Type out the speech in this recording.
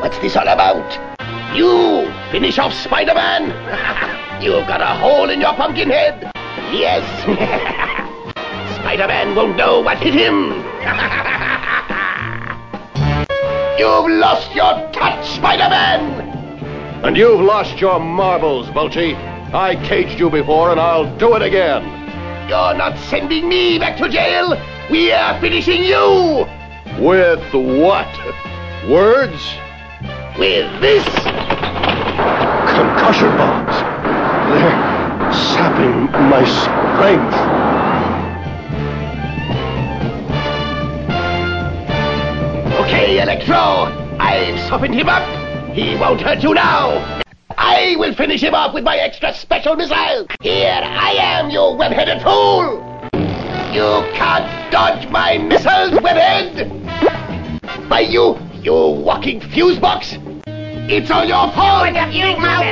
What's this all about? You finish off Spider-Man? You've got a hole in your pumpkin head. Yes. Spider-Man won't know what hit him. You've lost your touch, Spider-Man. And you've lost your marbles, Vulture. I caged you before, and I'll do it again. You're not sending me back to jail. We are finishing you. With what? Words? With this. Concussion bombs. They're sapping my strength. Okay, Electro. I've softened him up. He won't hurt you now. I will finish him off with my extra special missile. Here I am, you web-headed fool. You can't dodge my missiles, webhead. Why, you walking fuse box. It's all your fault. You mouth